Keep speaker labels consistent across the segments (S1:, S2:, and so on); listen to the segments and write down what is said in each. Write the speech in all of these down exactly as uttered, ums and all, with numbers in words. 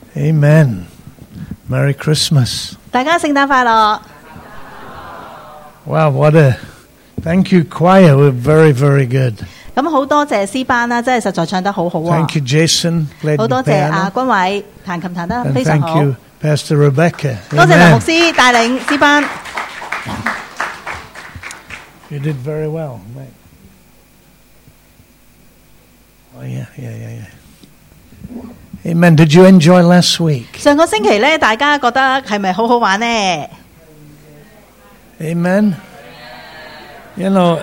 S1: Amen. Merry Christmas.
S2: 大家聖誕快樂。
S1: Wow, what a... Thank you, choir. We're very, very good.
S2: 咁好多謝詩班啦，真係實在唱得好好啊！
S1: Thank you, Jason. Played
S2: 好
S1: the
S2: 多謝阿
S1: piano.
S2: 君偉彈琴彈得
S1: And
S2: 非常好。
S1: thank you, Pastor Rebecca.
S2: 多謝林牧
S1: Amen.
S2: 師帶領詩班。
S1: You did very well. Mate. Oh, yeah, yeah, yeah, yeah. Amen. Did you enjoy last week?
S2: 上個星期咧，大家覺得係咪好好玩呢？
S1: Amen. You know,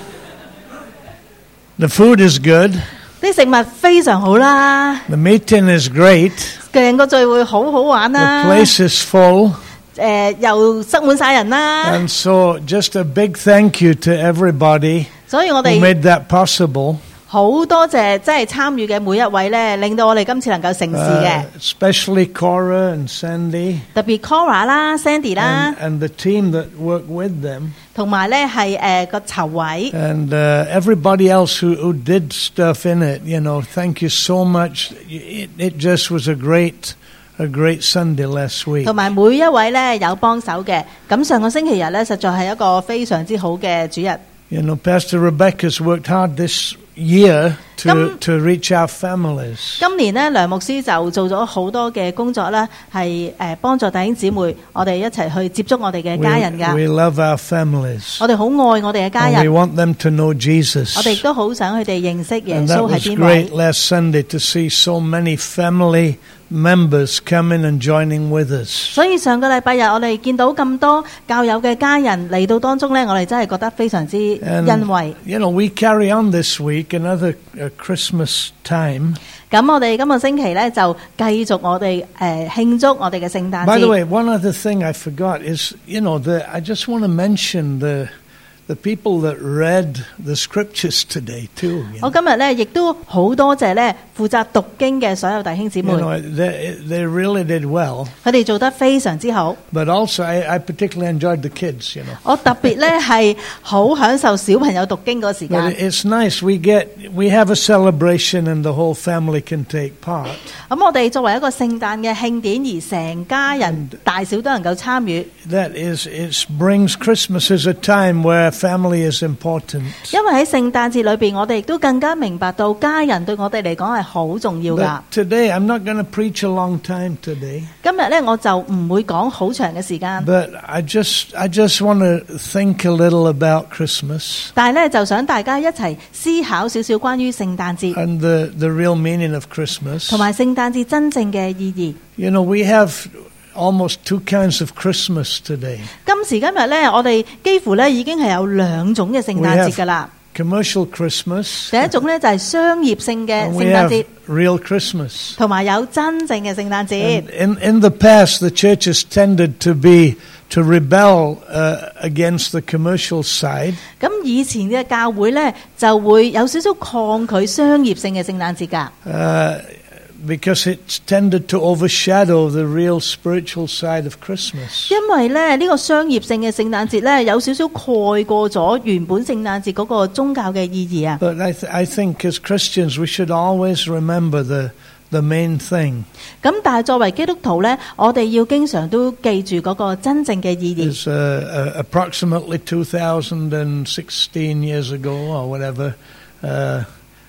S1: the food is good.
S2: 啲食物非常好啦，
S1: The meeting is great.
S2: 成個聚會好好玩
S1: The
S2: 啦。
S1: place is full.
S2: 誒又塞滿晒人啦，
S1: And so just a big thank you to everybody
S2: 所以我
S1: who
S2: 哋
S1: made that possible.
S2: 好多謝即係參與嘅每一位咧，令到我哋今次能夠成事
S1: Uh,
S2: 嘅。
S1: especially Cora and Sandy
S2: 特別 Cora 啦、Sandy 啦，
S1: and, and the team that worked with them.
S2: 同埋咧係誒個籌委。
S1: And uh, everybody else who, who did stuff in it, you know, thank you so much. It, it just was a great, a great Sunday last week.
S2: 同埋每一位咧有幫手嘅，咁上個星期日咧，實在係一個非常之好嘅主日。
S1: You know, Pastor Rebecca's worked hard this year to,
S2: Come-
S1: to reach our families.
S2: 今年咧，梁牧師就做咗好多嘅工作啦，係誒幫助弟兄姊妹，我哋一齊去接觸我哋嘅
S1: We,
S2: 家人噶。
S1: we love our families.
S2: 我哋好愛我哋嘅家
S1: And we
S2: 人，
S1: want them to know Jesus.
S2: 我哋亦都好想佢哋認識耶
S1: And that
S2: 穌係
S1: was
S2: 邊位。
S1: great last Sunday to see so many family members coming and joining with us.
S2: 所以上個禮拜日我哋見到咁多教友嘅家人嚟到當中咧，我哋真係覺得非常之
S1: And,
S2: 欣慰。
S1: you know, we carry on this week another uh, Christmas time.
S2: 咁我哋今個星期咧就繼續我哋誒慶祝我哋嘅聖誕
S1: By the
S2: 節。
S1: way, one other thing I forgot is, you know, the, I just want to mention the the people that read the scriptures today too. You
S2: 我
S1: know,
S2: 今日咧亦都好多謝咧負責讀經嘅所有弟兄姊
S1: You
S2: 妹，
S1: know they, they really did well.
S2: 佢哋做得非常之好。
S1: But also, I, I particularly enjoyed the kids, you know.
S2: 我特別咧係好享受小朋友讀經嗰時
S1: But
S2: 間。
S1: it's nice. We get, we have a celebration and the whole family can take part.
S2: 咁我哋作為一個聖誕嘅慶典，而成家人大小都能夠參與，
S1: That is, it brings Christmas as a time where family is important.
S2: 因為喺聖誕節裏邊，我哋亦都更加明白到家人對我哋嚟講係好重要
S1: But
S2: 噶。
S1: today, I'm not going to preach a long time today.
S2: 今日咧我就唔會講好長嘅時間，
S1: But I just, I just want to think a little about Christmas
S2: 但係咧就想大家一齊思考少少關於聖誕節
S1: and the, the real meaning of Christmas.
S2: 同埋聖誕節真正嘅意義。
S1: You know, we have almost two kinds of Christmas today.
S2: 今時今日咧，我哋幾乎咧已經係有兩種嘅聖誕節噶啦。
S1: Commercial Christmas
S2: 第一種咧就係商業性嘅
S1: and we
S2: 聖誕
S1: have
S2: 節，
S1: real Christmas.
S2: 同埋有真正嘅聖誕節
S1: And。in, in the past, the churches tended to be, to rebel uh, against the commercial side.
S2: 咁以前嘅教會咧就會有少少抗拒商業性嘅聖誕節㗎，
S1: Uh, because it's tended to overshadow the real spiritual side of Christmas.
S2: 因為咧呢個商業性嘅聖誕節咧有少少蓋過咗原本聖誕節嗰個宗教嘅意義啊。
S1: But I, th- I think as Christians, we should always remember the, the main thing
S2: 咁但係作為基督徒咧，我哋要經常都記住嗰個真正嘅意義。
S1: is uh, uh, approximately two thousand sixteen years ago or whatever, uh,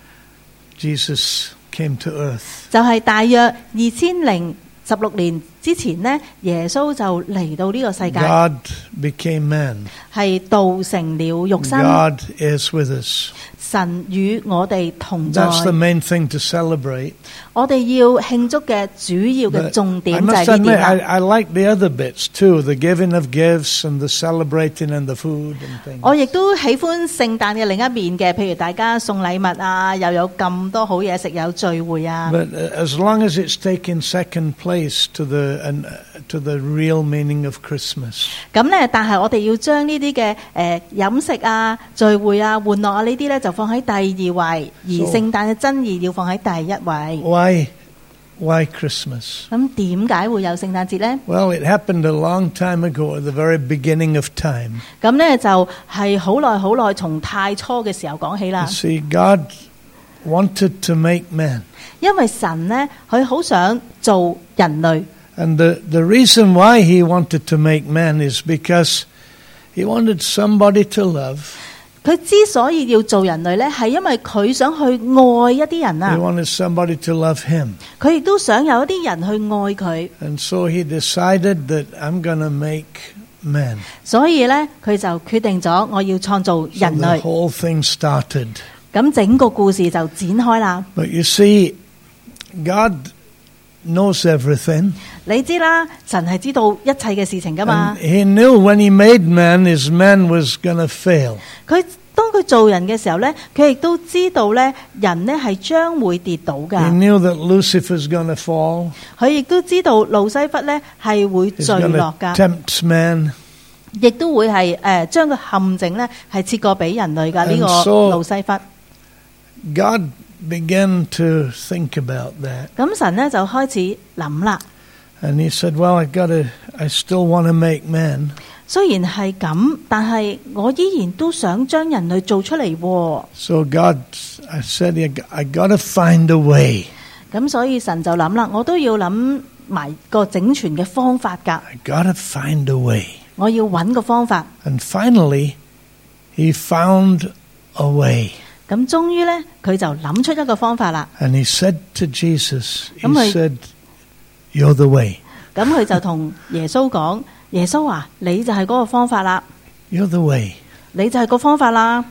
S1: Jesus came to earth.
S2: 就係大約二千零十六年之前呢，耶穌就嚟到呢個世界，
S1: God became man.
S2: 係道成了肉身。
S1: God is with us.
S2: 神與我哋同在，
S1: That's the main thing to celebrate.
S2: 我哋要慶祝嘅主要嘅
S1: But
S2: 重
S1: I
S2: 點就
S1: must
S2: 係呢
S1: admit,
S2: 點
S1: I,
S2: 啦。
S1: I like the other bits too, the giving of gifts and the celebrating and the food and things.
S2: 我亦都喜歡聖誕嘅另一面嘅，譬如大家送禮物啊，又有咁多好嘢食，有聚會啊。
S1: But uh, as long as it's taking second place to the and, uh, to the real meaning of Christmas.
S2: 咁咧，但係我哋要將呢啲嘅誒飲食啊、聚會啊、玩樂啊呢啲咧，就放喺第二位，而
S1: So-
S2: 聖誕嘅真義要放喺第一位。
S1: Why, why Christmas?
S2: 咁點解會有聖誕節呢？
S1: Well, it happened a long time ago at the very beginning of time.
S2: 咁咧就係好耐好耐，從太初嘅時候講起啦
S1: You。see, God wanted to make man.
S2: 因為神呢，佢好想做人類。
S1: And the, the reason why he wanted to make man is because he wanted somebody to love.
S2: 佢之所以要做人類呢，係因為佢想去愛一啲人
S1: He
S2: 啊。
S1: wanted somebody to love him.
S2: 佢亦都想有一啲人去愛佢，
S1: And so he decided that I'm going to make man.
S2: 所以呢，佢就決定咗我要創造
S1: So
S2: 人
S1: the
S2: 類。
S1: whole thing started.
S2: 咁整個故事就展開啦。
S1: But you see, God knows everything.
S2: 你知啦，神係知道一切嘅事情噶嘛
S1: And。he knew when he made man, his man was going to fail.
S2: 佢當佢做人嘅時候呢，佢亦都知道呢，人呢係將會跌倒噶。
S1: He knew that Lucifer's going to fall.
S2: 佢亦都知道路西弗呢係會
S1: He's
S2: 墜
S1: going
S2: 落
S1: to
S2: 噶，
S1: tempt man.
S2: 亦都會係誒將個陷阱呢係設過俾人類噶呢
S1: And
S2: 個
S1: so-
S2: 路西弗。
S1: God began to think about that.
S2: 咁神呢就開始諗啦。
S1: And he said, well, I got to, I still want to make man.
S2: 雖然係咁，但係我依然都想將人類做出嚟喎。
S1: So God, I said, I got to find a way.
S2: 咁所以神就諗啦，我都要諗埋個整全嘅方法㗎，
S1: I got to find a way.
S2: 我要揾個方法。
S1: And finally, he found a way.
S2: 咁終於呢，佢就諗出一個方法啦。
S1: And he said to Jesus, he
S2: 咁佢-
S1: said, you're the way.
S2: 咁佢就同耶穌講：耶穌啊，你就係嗰個方法啦，
S1: You're the way.
S2: 你就係個方法啦。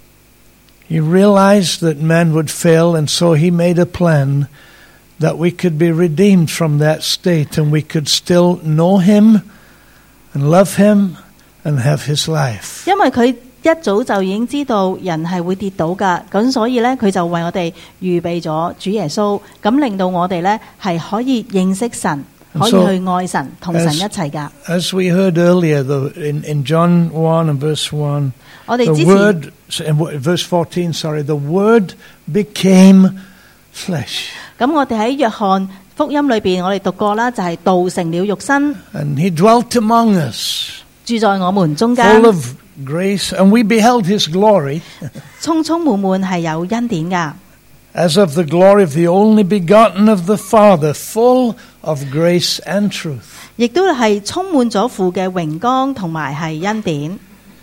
S1: He realized that man would fail, and so he made a plan that we could be redeemed from that state and we could still know him and love him and have his life.
S2: 因為佢一早就已經知道人係會跌倒噶，咁所以呢，佢就為我哋預備咗主耶穌，咁令到我哋呢係可以認識神，可以
S1: So-
S2: 去愛神，同神一齊噶。
S1: As we heard earlier, the, in, in John one and verse one,
S2: 我哋
S1: the
S2: 之前
S1: word, in verse fourteen, sorry, the word became flesh.
S2: 咁我哋喺約翰福音裏邊，我哋讀過啦，就係道成了肉身，
S1: And he dwelt among us,
S2: 住在我們中間，
S1: full of grace, and we beheld his glory,
S2: 充充滿滿係有恩典噶，
S1: as of the glory of the only begotten of the Father, full of grace and truth.
S2: 亦都係充滿咗父嘅榮光同埋係恩典。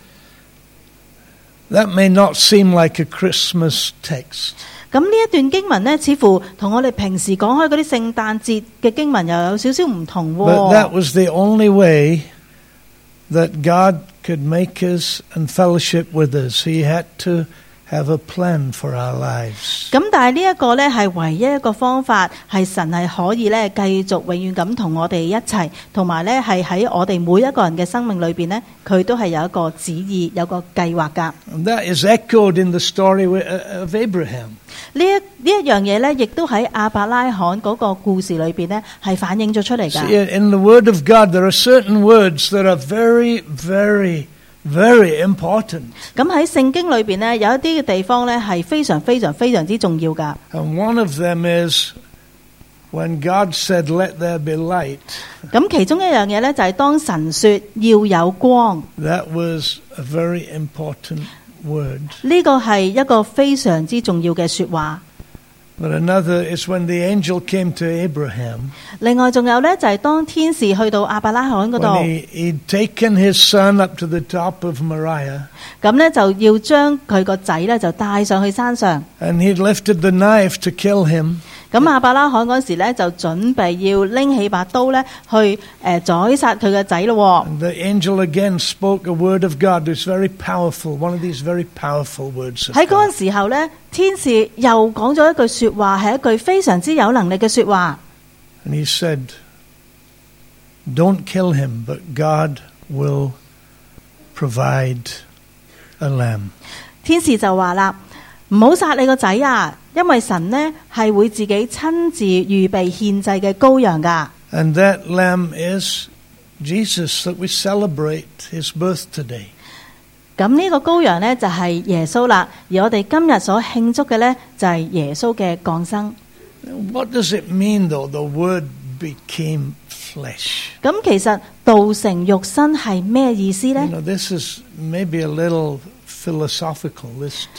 S1: That may not seem like a Christmas text,
S2: 咁呢一段經文呢，似乎同我哋平時講開嗰啲聖誕節嘅經文又有少少唔同
S1: but that
S2: 喎。
S1: was the only way that God could make us and fellowship with us. He had to have a plan for our lives.
S2: 咁但係呢一個呢，係唯一一個方法，係神係可以呢繼續永遠咁同我哋一齊，同埋呢係喺我哋每一個人嘅生命裏邊呢，佢都係有一個旨意，有個計劃噶。
S1: And that is echoed in the story of Abraham.
S2: 呢一呢一樣嘢呢，亦都喺亞伯拉罕嗰個故事裏邊呢，係反映咗出嚟噶。
S1: See, in the Word of God, there are certain words that are very, very, very important.
S2: 咁喺聖經裏邊呢，有一啲嘅地方呢，係非常非常非常之重要噶。
S1: And one of them is when God said, let there be light.
S2: 咁其中一樣嘢呢，就係當神說要有光，
S1: That was a very important word.
S2: 呢個係一個非常之重要嘅說話。
S1: But another is when the angel came to Abraham.
S2: 另外仲有呢，就係當天使去到亞伯拉罕嗰
S1: When
S2: 度，
S1: he, he'd taken his son up to the top of Moriah,
S2: 咁呢就要將佢個仔呢就帶上去山上。
S1: and he'd lifted the knife to kill him.
S2: 咁亞伯拉罕嗰時呢，就準備要拎起把刀呢去誒宰殺佢個仔咯。
S1: And the angel again spoke a word of God. It's very powerful, one of these very powerful words of
S2: 喺嗰
S1: God.
S2: 陣時候呢，天使又講咗一句說話，係一句非常之有能力嘅說話。
S1: And he said, don't kill him, but God will provide a lamb.
S2: 天使就話啦，唔好殺你個仔啊，因為神呢係會自己親自預備獻祭嘅羔羊噶。
S1: And that lamb is Jesus, that we celebrate his birth today.
S2: 咁呢個羔羊呢，就係耶穌啦，而我哋今日所慶祝嘅呢，就係耶穌嘅降生。
S1: What does it mean, though, the word became flesh?
S2: 咁其實道成肉身係咩意思呢？
S1: You know, this is maybe a little philosophical, this term.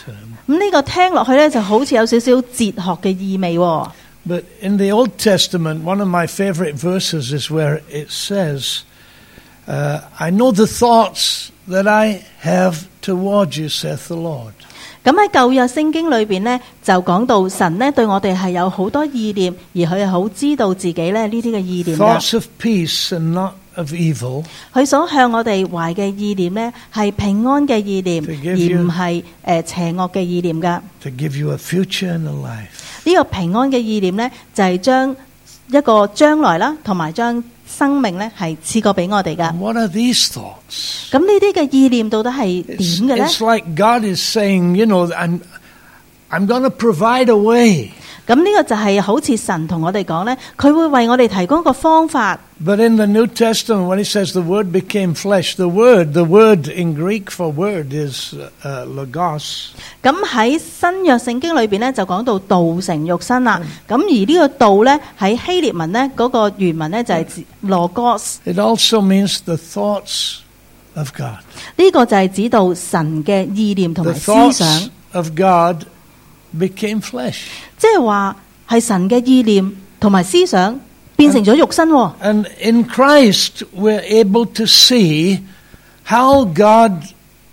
S2: 咁呢個聽落去咧就好似有少少哲學嘅意味喎。
S1: But in the Old Testament, one of my favorite verses is where it says, uh, I know the thoughts that I have toward you, saith the Lord.
S2: 咁喺舊約聖經裏邊呢，就講到神呢對我哋係有好多意念，而佢係好知道自己咧呢啲嘅意念㗎。
S1: Thoughts of peace and not of evil.
S2: 佢所向我哋懷嘅意念呢，係平安嘅意念，而唔係誒邪惡嘅意念㗎。
S1: To give you a future and a life.
S2: 呢個平安嘅意念呢，就係將一個將來啦，同埋將生命呢係賜過俾我哋㗎。
S1: What are these thoughts?
S2: 咁呢啲嘅意念到底係點嘅咧？
S1: It's like God is saying, you know, I'm, I'm going to provide a way.
S2: 咁呢個就係好似神同我哋講咧，佢會為我哋提供一個方法。
S1: But in the New Testament, when he says the Word became flesh, the word, the word in Greek for word is uh, logos.
S2: 咁喺新約聖經裏邊咧，就講到道成肉身啦。咁而呢個道咧喺希臘文咧嗰個原文咧就係 logos。
S1: It also means the thoughts of God.
S2: 呢個就係指到神嘅意念同
S1: The
S2: 埋思
S1: thoughts
S2: 想，
S1: of God became flesh.
S2: 即係話係神嘅意念同埋思想變成咗肉身喎。
S1: And in Christ, we're able to see how God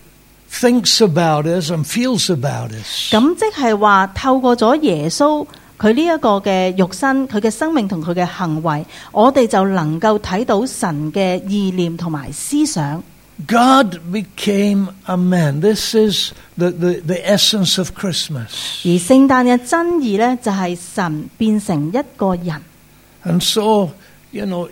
S1: thinks about us and feels about us.
S2: 咁即係話透過咗耶穌佢呢一個嘅肉身，佢嘅生命同佢嘅行為，我哋就能夠睇到神嘅意念同埋思想。
S1: God became a man. This is the, the, the essence of Christmas.
S2: 而聖誕嘅真義呢，就係神變成一個人。
S1: And so, you know,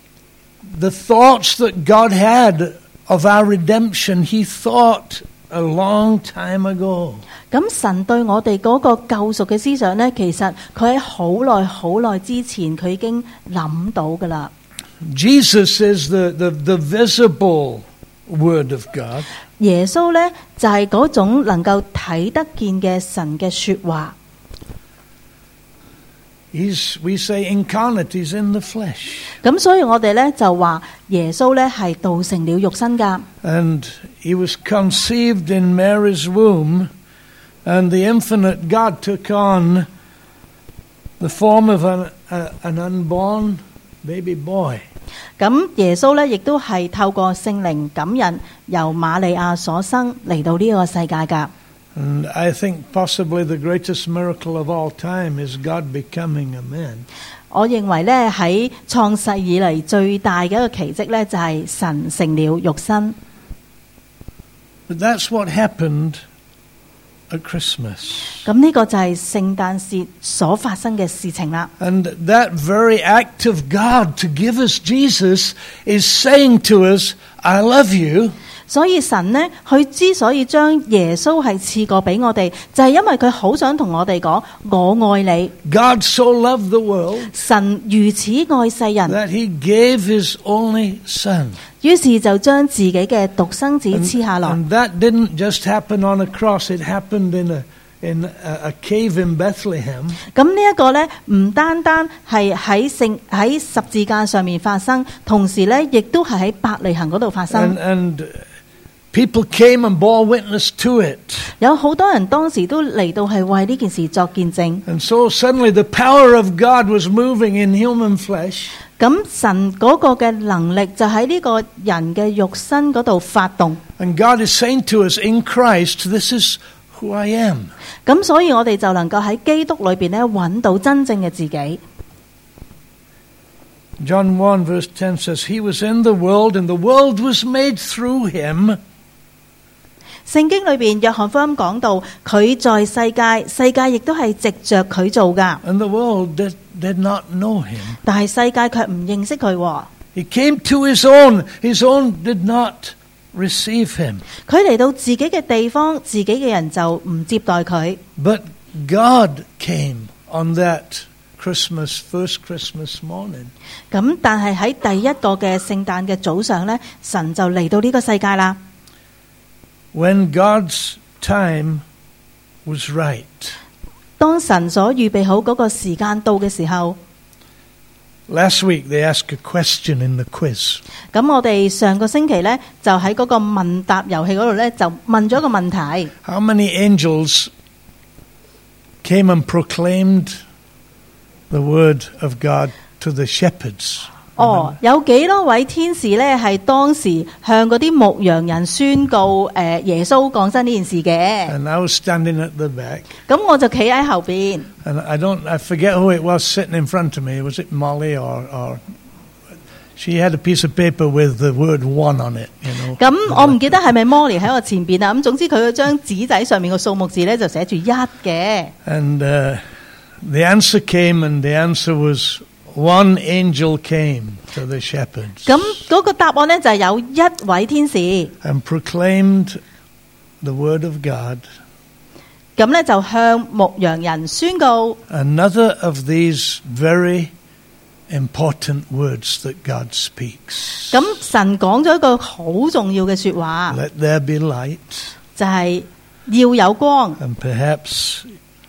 S1: the thoughts that God had of our redemption, he thought a long time ago.
S2: 咁神對我哋嗰個救贖嘅思想呢，其實佢喺好耐好耐之前，佢已經諗到噶啦。
S1: Jesus is the, the, the visible Word of God.
S2: 耶穌呢，就係嗰種能夠睇得見嘅神嘅說話。
S1: He's, we say incarnate, he's in the flesh.
S2: 咁所以我哋呢，就話耶穌呢係道成了肉身噶。
S1: And he was conceived in Mary's womb, and the infinite God took on the form of an, uh, an unborn baby boy.
S2: 咁耶穌呢，亦都係透過聖靈感孕，由瑪利亞所生嚟到呢個世界噶。
S1: And I think possibly the greatest miracle of all time is God becoming a man.
S2: 我認為呢，喺創世以嚟最大嘅一個奇蹟呢，就係神成了肉身。
S1: But that's what happened at Christmas.
S2: 咁呢個就係聖誕節所發生嘅事情啦。
S1: And that very act of God to give us Jesus is saying to us, I love you.
S2: 所以神呢，佢之所以將耶穌係賜過俾我哋，就係因為佢好想同我哋講，我愛你。
S1: God so loved the world
S2: 神如此愛世人，
S1: that he gave his only son.
S2: 於是就將自己嘅獨生子賜下來。
S1: And that didn't just happen on a cross, it happened in a in a, a cave in Bethlehem.
S2: 咁呢一個呢，唔單單係喺聖喺十字架上面發生，同時呢，亦都係喺伯利恆嗰度發生。
S1: And, and people came and bore witness to it.
S2: 有好多人當時都嚟到係為呢件事作見證。
S1: And so suddenly the power of God was moving in human flesh.
S2: 咁神嗰個嘅能力就喺呢個人嘅肉身嗰度發動。
S1: And God is saying to us, in Christ, this is who I am.
S2: 咁所以我哋就能夠喺基督裏邊咧揾到真正嘅自己。
S1: John one verse ten says, He was in the world and the world was made through him.
S2: 聖經裏邊約翰福音講到，佢在世界，世界亦都係藉着佢做噶。
S1: And the world did, did not know him.
S2: 但係世界卻唔認識佢。
S1: He came to his own. His own did not receive him.
S2: 佢嚟到自己嘅地方，自己嘅人就唔接待佢。
S1: But God came on that Christmas, first Christmas morning.
S2: 咁但係喺第一個嘅聖誕嘅早上呢，神就嚟到呢個世界啦。
S1: When God's time was right.
S2: 當神所預備好嗰個時間到嘅時候，
S1: Last week they asked a question in the quiz.
S2: 咁我哋上個星期呢，就喺嗰個問答遊戲嗰度呢，就問咗一個問題。
S1: How many angels came and proclaimed the word of God to the shepherds.
S2: 哦，有幾多位天使咧係當時向嗰啲牧羊人宣告誒耶穌降生呢件事嘅？
S1: And I was standing at the back.
S2: 咁我就企喺後邊。
S1: And I don't, I forget who it was sitting in front of me. Was it Molly or, or she had a piece of paper with the word one on it, you know.
S2: 咁我唔記得係咪 Molly 喺我前邊啊？咁總之佢嗰張紙仔上面個數目字咧就寫住一嘅。
S1: And uh, the answer came, and the answer was one angel came to the shepherds.
S2: 咁嗰個答案咧就係有一位天使，
S1: And proclaimed the word of God.
S2: 咁咧就向牧羊人宣告
S1: Another of these very important words that God speaks.
S2: 咁神講咗一個好重要嘅說話，
S1: Let there be light.
S2: 就係要有光。
S1: And perhaps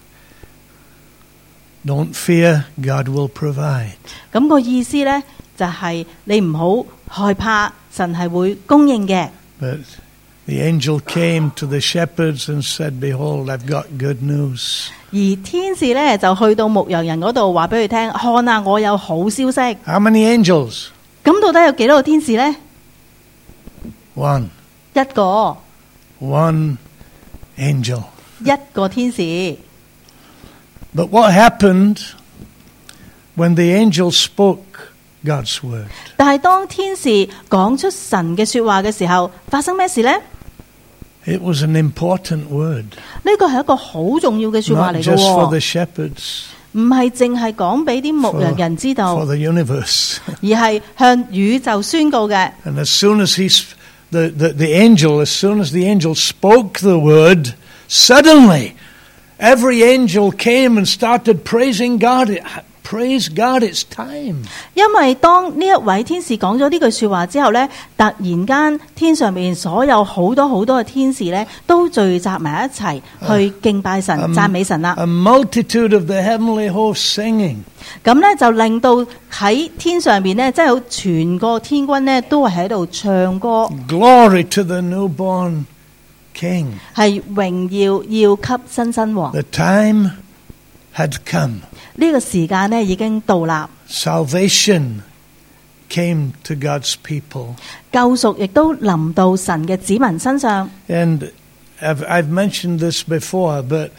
S1: don't fear, God will provide.
S2: 咁個意思咧就係你唔好害怕，神係會供應嘅。
S1: But the angel came to the shepherds and said, Behold, I've got good news.
S2: 而天使咧就去到牧羊人嗰度話俾佢聽，看啊，我有好消息。
S1: How many angels?
S2: 咁到底有幾多個天使呢？
S1: One.
S2: 一個，
S1: One angel.
S2: 一個天使。
S1: But what happened when the angel spoke God's word?
S2: 但係當天使講出神嘅說話嘅時候，發生咩事呢？
S1: It was an important word.
S2: 呢個係一個好重要嘅說話
S1: Not
S2: 嚟
S1: just for
S2: 嘅
S1: the shepherds,
S2: 唔係淨係講俾啲牧羊人知道，
S1: for the universe.
S2: 而係向宇宙宣告嘅。
S1: And as soon as he, sp- the, the, the angel, as soon as the angel spoke the word, suddenly every angel came and started praising God. Praise God, it's time.
S2: 因為當呢一位天使講咗呢句說話之後呢，突然間天上面所有好多好多嘅天使呢，都聚集埋一齊去敬拜神、讚美神啦。
S1: A multitude of the heavenly hosts singing.
S2: 咁呢就令到喺天上面呢，即係有全個天軍呢，都係喺度唱歌，
S1: Glory to the newborn King.
S2: 係榮耀要給新生王。
S1: The time had come.
S2: 呢個時間呢已經到啦，
S1: Salvation came to God's people.
S2: 救贖亦都臨到神嘅子民身上。
S1: And I've, I've mentioned this before, but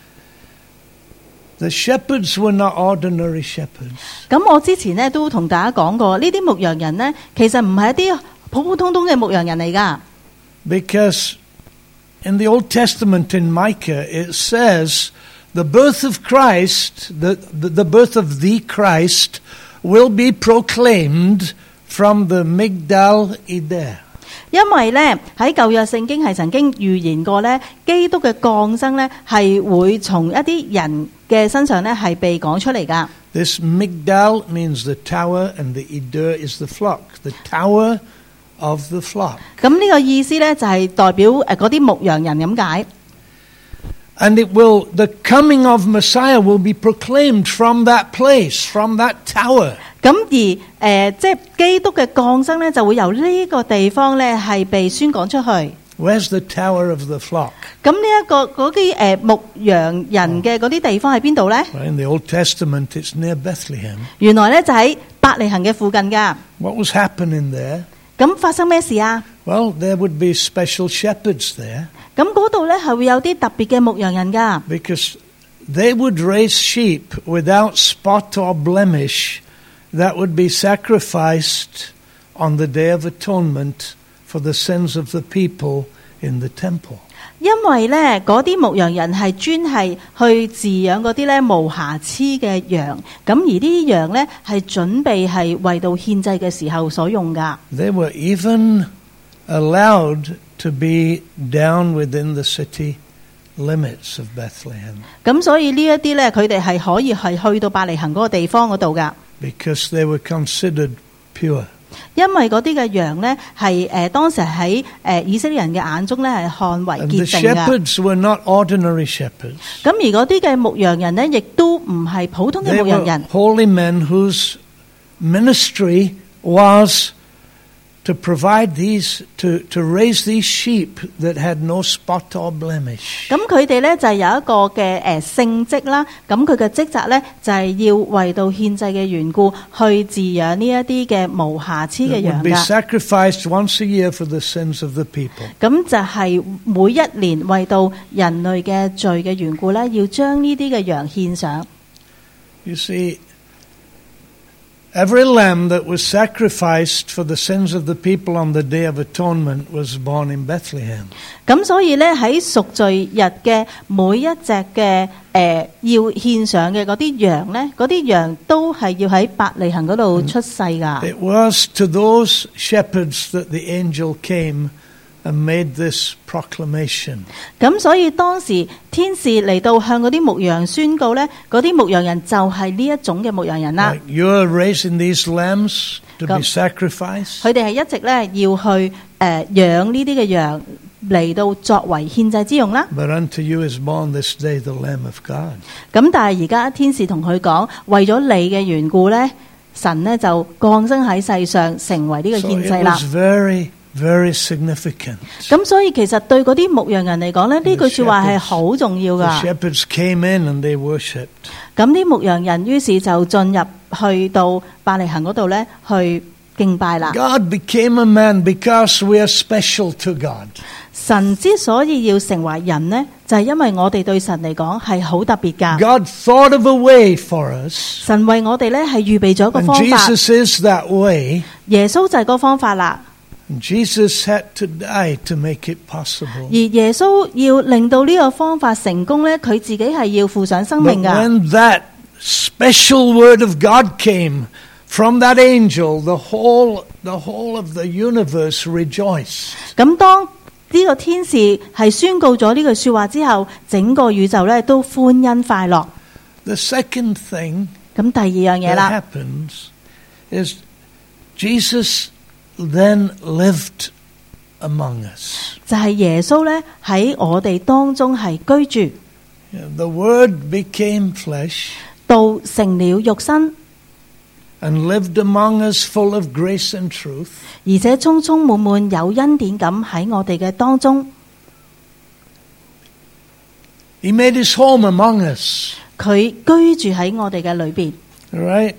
S1: the shepherds were not ordinary shepherds.
S2: 咁我之前呢都同大家講過，呢啲牧羊人呢，其實唔係一啲普普通通嘅牧羊人嚟㗎。
S1: Because in the Old Testament in Micah, it says the birth of Christ, the, the, the birth of the Christ, will be proclaimed from the Migdal Eder.
S2: 因為咧喺舊約聖經係曾經預言過咧，基督嘅降生咧係會從一啲人嘅身上咧係被講出嚟噶。
S1: This Migdal means the tower, and the Eder is the flock, the tower of the flock.
S2: 咁呢個意思咧就係代表誒嗰啲牧羊人咁解。
S1: And it will, the coming of Messiah will be proclaimed from that place, from that tower.
S2: 咁而誒、呃、即係基督嘅降生咧就會由呢個地方咧係被宣講出去。
S1: Where's the tower of the flock?
S2: 咁呢一個嗰啲誒牧羊人嘅嗰啲地方喺邊度咧？
S1: Well, in the Old Testament, it's near Bethlehem.
S2: 原來咧就喺伯利恆嘅附近噶。
S1: What was happening there?
S2: 咁發生咩事啊？
S1: Well, there would be special shepherds there
S2: 咁嗰度咧係會有啲特別嘅牧羊人噶。
S1: because they would raise sheep without spot or blemish that would be sacrificed on the Day of Atonement for the sins of the people in the temple.
S2: 因為咧嗰啲牧羊人係專係去飼養嗰啲咧無瑕疵嘅羊，咁而呢啲羊咧係準備係為到獻祭嘅時候所用噶。
S1: They were even allowed to be down within the city limits of Bethlehem
S2: 咁所以呢一啲咧佢哋係可以係去到伯利恆嗰個地方嗰度噶，
S1: because they were considered pure.
S2: 因為嗰啲嘅羊咧係誒當時喺誒以色列人嘅眼中咧係看為
S1: And the
S2: 潔淨噶。
S1: shepherds were not ordinary shepherds.
S2: 咁而嗰啲嘅牧羊人咧，亦都唔係普通嘅
S1: They
S2: 牧羊
S1: were
S2: 人，
S1: holy men whose ministry was to provide these, to, to raise these sheep that had no spot or blemish.
S2: 咁佢哋咧就係有一個嘅誒聖職啦，咁佢嘅職責咧就係要為到獻祭嘅緣故，去飼養呢一啲嘅無瑕疵嘅
S1: That
S2: 羊
S1: would be
S2: 㗎。
S1: sacrificed once a year for the sins of the people.
S2: 咁就係每一年為到人類嘅罪嘅緣故咧，要將呢啲嘅羊獻上。
S1: You see, every lamb that was sacrificed for the sins of the people on the Day of Atonement was born in Bethlehem.
S2: 咁所以咧喺贖罪日嘅每一隻嘅誒要獻上嘅嗰啲羊咧，嗰啲羊都係要喺伯利恆嗰度出世㗎。
S1: It was to those shepherds that the angel came and made this proclamation.
S2: 咁所以當時天使嚟到向嗰啲牧羊宣告咧，嗰啲牧羊人就係呢一種嘅牧羊人啦。
S1: Like you're raising these lambs to be
S2: Come.
S1: sacrificed.
S2: 佢哋係一直咧要去誒、呃、養呢啲嘅羊嚟到作為獻祭之用啦。
S1: But unto you is born this day the Lamb of God.
S2: 咁但係而家天使同佢講，為咗你嘅緣故咧，神咧就降生喺世上，成為呢個
S1: So
S2: 獻
S1: it
S2: 祭啦
S1: was。very, very significant.
S2: 咁所以其實對嗰啲牧羊人嚟講咧，呢句説話係好重要
S1: The
S2: 噶。
S1: shepherds came in and they worshipped.
S2: 咁啲牧羊人於是就進入去到伯利恆嗰度咧，去敬拜啦。
S1: God became a man because we are special to God.
S2: 神之所以要成為人呢，就係因為我哋對神嚟講係好特別噶。
S1: God thought of a way for us.
S2: 神為我哋咧係預備咗一個
S1: And
S2: 方法，
S1: Jesus is that way.
S2: 耶穌就係個方法啦。
S1: And Jesus had to die to make it possible.
S2: 而耶穌要令到呢個方法成功咧，佢自己係要付上生
S1: But
S2: 命噶。
S1: when that special word of God came from that angel, the whole, the whole of the universe rejoiced.
S2: 咁當呢個天使係宣告咗呢句說話之後，整個宇宙咧都歡欣快樂。
S1: The second thing
S2: 咁第二樣嘢
S1: that
S2: 啦，
S1: happens is Jesus then lived among us.
S2: 就係耶穌咧喺我哋當中係居住，
S1: The Word became flesh
S2: 道成了肉身，
S1: and lived among us full of grace and truth.
S2: 而且充充滿滿有恩典咁喺我哋嘅當中。
S1: He made his home among us.
S2: 佢居住喺我哋嘅裏邊。
S1: Right?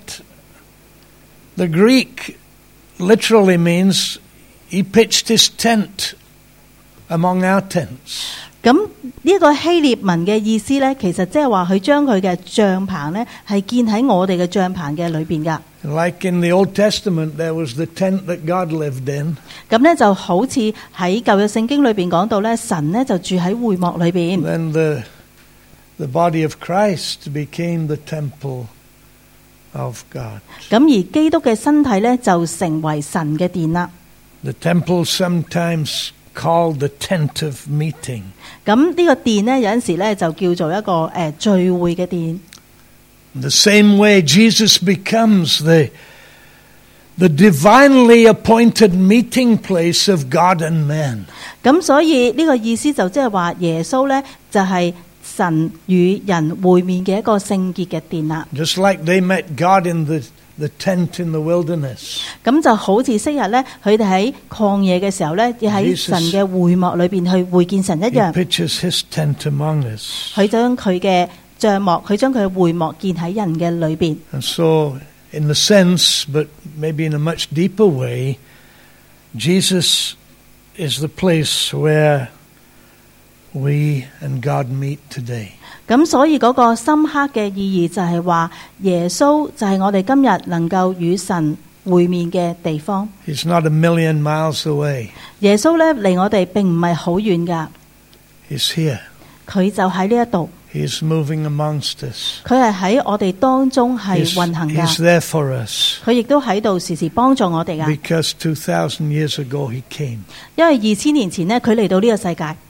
S1: The Greek literally means he pitched his tent among our tents.
S2: 咁呢個希臘文嘅意思咧，其實即係話佢將佢嘅帳棚咧係建喺我哋嘅帳棚嘅裏邊噶。
S1: Like in the Old Testament, there was the tent that God lived in.
S2: 咁咧就好似喺舊約聖經裏邊講到咧，神咧就住喺會幕裏邊。
S1: Then the, the body of Christ became the temple of God.
S2: 咁而基督嘅身體咧就成為神嘅殿啦。
S1: The temple sometimes called the tent of meeting.
S2: 咁呢個殿咧有陣時咧就叫做一個誒、呃、聚會嘅殿。
S1: In the same way, Jesus becomes the, the divinely appointed meeting place of God and man.
S2: 咁所以呢個意思就即係話耶穌咧就係、是、神與人會面嘅一個聖潔嘅殿啦。
S1: Just like they met God in the, the tent in the wilderness.
S2: 咁就好似昔日咧，佢哋喺曠野嘅時候咧，要喺神嘅會幕裏邊去會見神一
S1: He
S2: 樣。
S1: pitches his tent among us.
S2: 佢將佢嘅帳幕，佢將佢嘅會幕建喺人嘅裏邊。
S1: And so, in a sense, but maybe in a much deeper way, Jesus is the place where we and God meet today.
S2: 咁所以嗰個深刻嘅意義就係話，耶穌就係我哋今日能夠與神會面嘅地方。
S1: He's not a million miles away.
S2: 耶穌咧離我哋並唔係好遠噶，
S1: He's here.
S2: 佢就喺呢一度，
S1: He's moving amongst us.
S2: 佢係喺我哋當中係
S1: He's,
S2: 運行噶，
S1: he's there for us.
S2: 佢亦都喺度時時幫助我哋噶。
S1: Because two thousand years ago he came.
S2: 因為二千年前呢，佢嚟到呢個世界。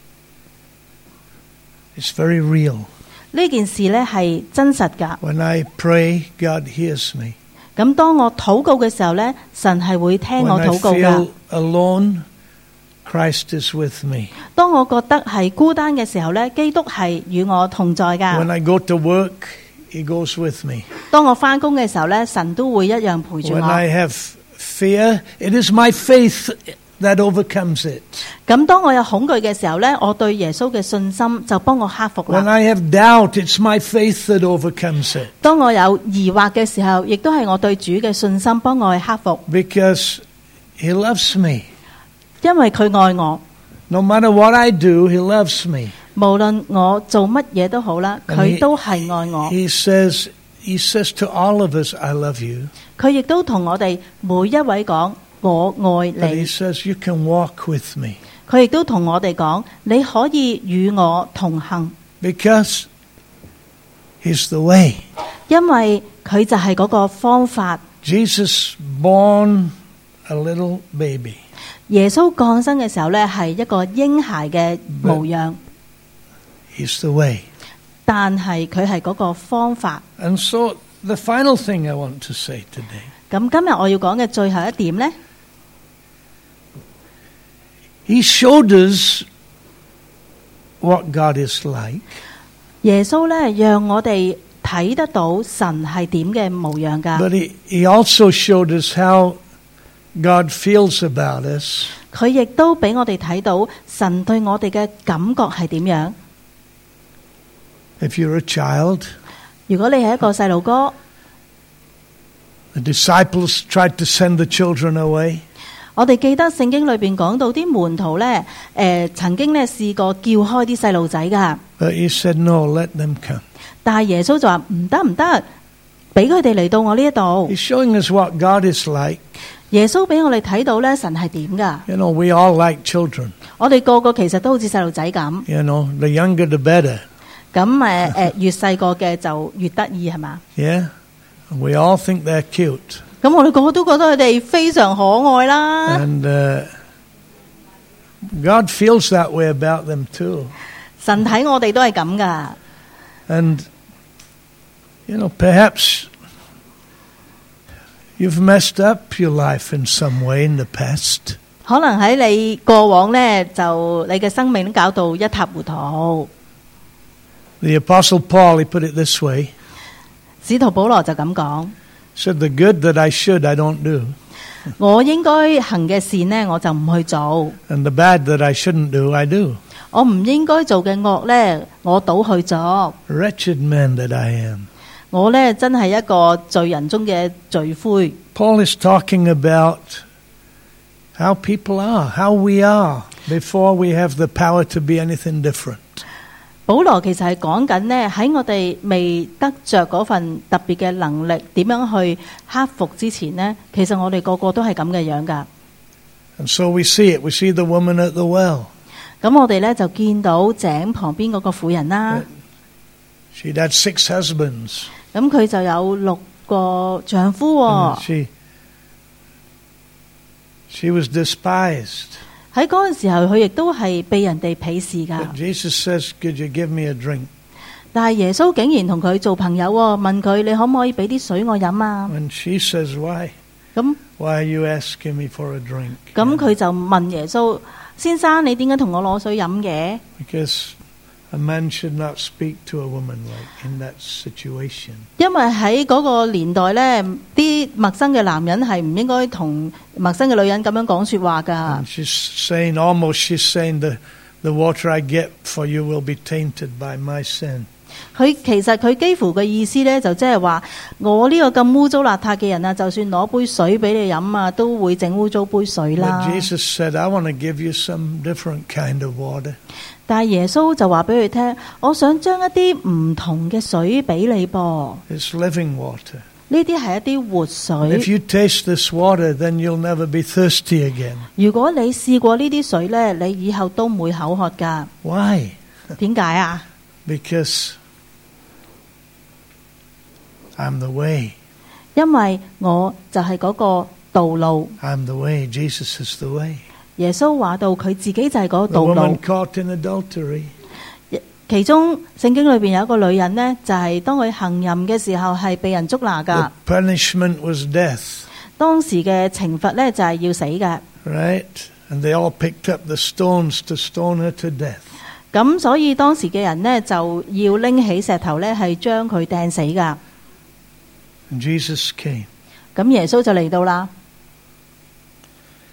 S1: It's very real.
S2: 呢件事呢係真實噶。
S1: When I pray, God hears me.
S2: 咁當我禱告嘅時候呢，神係會聽
S1: When
S2: 我
S1: I
S2: 禱告噶
S1: feel。alone, Christ is with me.
S2: 當我覺得係孤單嘅時候呢，基督係與我同在
S1: When
S2: 噶。
S1: I go to work, he goes with me.
S2: 當我翻工嘅時候呢，神都會一樣陪住
S1: When
S2: 我。
S1: I have fear, it is my faith that overcomes it.
S2: 咁當我有恐懼嘅時候呢，我對耶穌嘅信心就幫我克服
S1: When
S2: 啦。
S1: I have doubt, it's my faith that overcomes it.
S2: 當我有疑惑嘅時候，亦都係我對主嘅信心幫我去克服，
S1: Because he loves me.
S2: 因為佢愛我。
S1: No matter what I do, he loves me.
S2: 無論我做乜嘢都好啦，
S1: And
S2: 佢
S1: he-
S2: 都係愛我。
S1: He says, he says to all of us, I love you.
S2: 佢亦都同我哋每一位講，我愛
S1: But he
S2: 你。
S1: says, you can walk with me.
S2: 佢亦都同我哋講，你可以與我同行，
S1: Because he's the way.
S2: 因為佢就係嗰個方法。
S1: Jesus born a little baby.
S2: 耶穌降生嘅時候呢，係一個嬰孩嘅模樣，
S1: He's the way.
S2: 但係佢係嗰個方法。
S1: And so the final thing I want to say today,
S2: 咁今日我要講嘅最後一點呢，
S1: he showed us what God is like.
S2: 耶穌呢，讓我哋睇得到神係點嘅模樣㗎。
S1: But he, he also showed us how God feels about us.
S2: 佢亦都俾我哋睇到神對我哋嘅感覺係點樣。
S1: If you're a child,
S2: 如果你係一個細路哥，
S1: the disciples tried to send the children away.
S2: 我哋記得聖經裏邊講到啲門徒呢，誒、曾經呢試過叫開啲細路仔㗎，
S1: But he said, no, let them come.
S2: 但係耶穌就話唔得唔得，俾佢哋嚟到我呢一度。
S1: He's showing us what God is like.
S2: 耶穌俾我哋睇到呢，神係點㗎。
S1: You know, we all like children.
S2: 我哋個個其實都好似細路仔咁，
S1: You know, the younger the better.
S2: 咁誒誒越細個嘅就越得意係嘛？
S1: Yeah? We all think they're cute.
S2: 咁我哋個個都覺得佢哋非常可愛啦。
S1: And uh, God feels that way about them too.
S2: 神睇我哋都係咁㗎。
S1: And, you know, perhaps you've messed up your life in some way in the past.
S2: 可能喺你過往呢，就你嘅生命都搞到一塌糊塗。
S1: The Apostle Paul, he put it this way.
S2: 使徒保羅就咁講：
S1: Said, the good that I should, I don't do.
S2: 我應該行嘅事呢，我就唔去做；
S1: And the bad that I shouldn't do, I do.
S2: 我唔應該做嘅惡呢，我倒去做。
S1: Wretched man that I am.
S2: 我呢，真係一個罪人中嘅罪魁。
S1: Paul is talking about how people are, how we are, before we have the power to be anything different.
S2: 保羅其實係講緊呢，喺我哋未得着嗰份特別嘅能力，點樣去克服之前呢，其實我哋個個都係咁嘅樣㗎。
S1: And so we see it. We see the woman at the well.
S2: 咁我哋呢，就見到井旁邊嗰個婦人啦，
S1: She'd had six husbands.
S2: 咁佢就有六個丈夫喎。
S1: And she, she was despised.
S2: 喺嗰陣時候，佢亦都係被人哋鄙視㗎。
S1: But Jesus says, could you give me a drink?
S2: 但係耶穌竟然同佢做朋友喎，問佢你可唔可以俾啲水我飲啊？
S1: And she says, why?
S2: 咁
S1: Why are you asking me for a drink?
S2: 咁佢就問耶穌：先生，你點解同我攞水飲嘅？
S1: Because a man should not speak to a woman like in that situation.
S2: 因為喺嗰個年代呢，啲陌生嘅男人係唔應該同陌生嘅女人咁樣講說話㗎。
S1: And she's saying, almost she's saying, the, the water I get for you will be tainted by my sin.
S2: 佢其實佢幾乎嘅意思呢，就即係話我呢個咁污糟邋遢嘅人啊，就算攞杯水俾你飲啊，都會整污糟杯水啦。
S1: But Jesus said, I want to give you some different kind of water.
S2: 但係耶穌就話俾佢聽，我想將一啲唔同嘅水俾你噃，
S1: It's living water.
S2: 呢啲係一啲活
S1: If
S2: 水。
S1: you taste this water, then you'll never be thirsty again.
S2: 如果你試過呢啲水呢，你以後都唔會口渴㗎。
S1: Why?
S2: 點解啊？
S1: Because I'm the way.
S2: 因為我就係嗰個道路。
S1: I'm the way. Jesus is the way.
S2: 耶穌話到佢自己就係嗰個
S1: The
S2: 道
S1: woman
S2: 路。
S1: caught in adultery.
S2: 其中聖經裏邊有一個女人呢，就係、是、當佢行淫嘅時候係被人捉拿
S1: The
S2: 㗎。
S1: punishment was death.
S2: 當時嘅懲罰呢，就係、是、要死嘅。
S1: Right? And they all picked up the stones to stone her to death.
S2: 咁所以當時嘅人呢，就要拎起石頭呢，係將佢掟死㗎。
S1: And Jesus came.
S2: 咁耶穌就嚟到啦。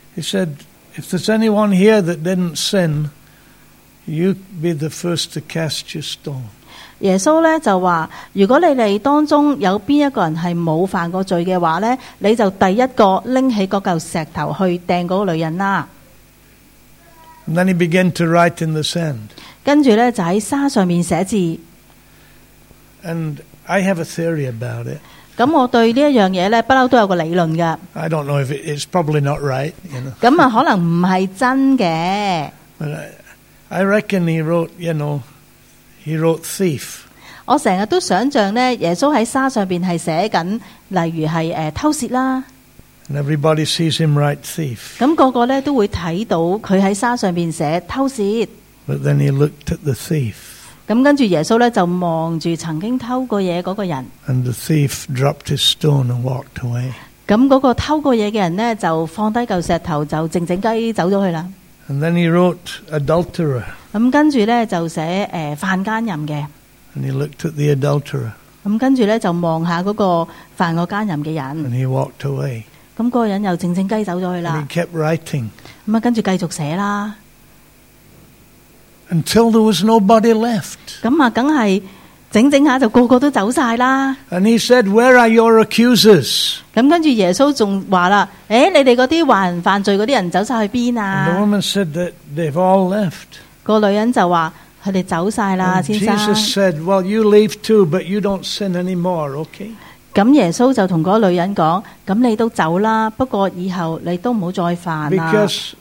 S1: He said, if there's anyone here that didn't sin, you be the first to cast your stone.
S2: 耶穌咧就話：如果你哋當中有邊一個人係冇犯過罪嘅話咧，你就第一個拎起嗰嚿石頭去掟嗰個女人啦。
S1: And then he began to write in the sand.
S2: 跟住咧就喺沙上面寫字。
S1: And I have a theory about it.
S2: 咁我對呢一樣嘢咧，不嬲都有個理論嘅。
S1: I don't know if it, it's probably not right, you know.
S2: 咁啊，可能唔係真嘅。
S1: But I, I reckon he wrote, you know, he wrote thief.
S2: 我成日都想像咧，耶穌喺沙上邊係寫緊，例如係誒偷竊啦。
S1: And everybody sees him write thief.
S2: 咁個個咧都會睇到佢喺沙上邊寫偷竊。
S1: But then he looked at the thief.
S2: 咁跟住耶穌咧就望住曾經偷過嘢嗰個人。
S1: And the thief dropped his stone and walked away.
S2: 咁嗰個偷過嘢嘅人呢，就放低嚿石頭，就靜靜雞走咗去啦。
S1: And then he wrote adulterer.
S2: 咁跟住咧就寫誒犯奸淫嘅。
S1: And he looked at the adulterer.
S2: 咁跟住咧就望下嗰個犯過奸淫嘅人。
S1: And he walked away.
S2: 咁嗰個人又靜靜雞走咗去啦。
S1: And he kept writing.
S2: 咁啊，跟住繼續寫啦。
S1: Until there was nobody left.
S2: 咁啊，梗係整整下就個個都走晒啦。
S1: And he said, "Where are your accusers?"
S2: 咁跟住耶穌仲話啦：誒，你哋嗰啲話人犯罪嗰啲人走晒去邊
S1: And
S2: 啊？
S1: the woman said that they've all left.
S2: 個女人就話：佢哋走晒啦，
S1: And
S2: 先生。
S1: Jesus said, "Well, you leave too, but you don't sin anymore, okay?"
S2: 咁耶穌就同嗰個女人講：咁你都走啦，不過以後你都唔好再犯啦。
S1: Because